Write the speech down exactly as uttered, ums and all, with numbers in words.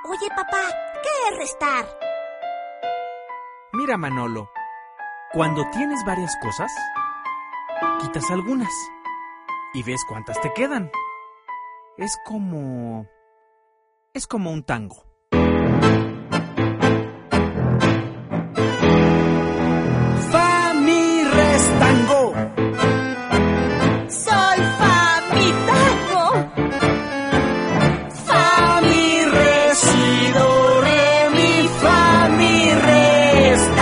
Oye, papá, ¿qué es restar? Mira, Manolo, cuando tienes varias cosas, quitas algunas y ves cuántas te quedan. Es como... es como un tango.